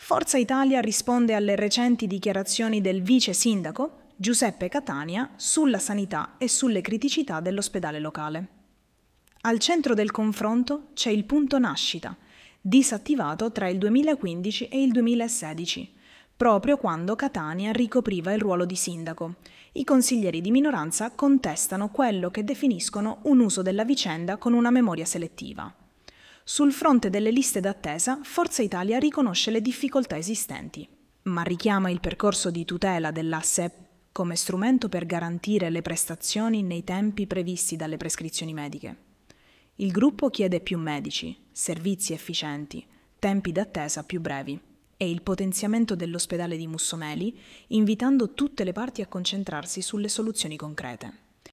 Forza Italia risponde alle recenti dichiarazioni del vice sindaco Giuseppe Catania sulla sanità e sulle criticità dell'ospedale locale. Al centro del confronto c'è il punto nascita, disattivato tra il 2015 e il 2016, proprio quando Catania ricopriva il ruolo di sindaco. I consiglieri di minoranza contestano quello che definiscono un uso della vicenda con una memoria selettiva. Sul fronte delle liste d'attesa, Forza Italia riconosce le difficoltà esistenti, ma richiama il percorso di tutela dell'asse come strumento per garantire le prestazioni nei tempi previsti dalle prescrizioni mediche. Il gruppo chiede più medici, servizi efficienti, tempi d'attesa più brevi e il potenziamento dell'ospedale di Mussomeli, invitando tutte le parti a concentrarsi sulle soluzioni concrete.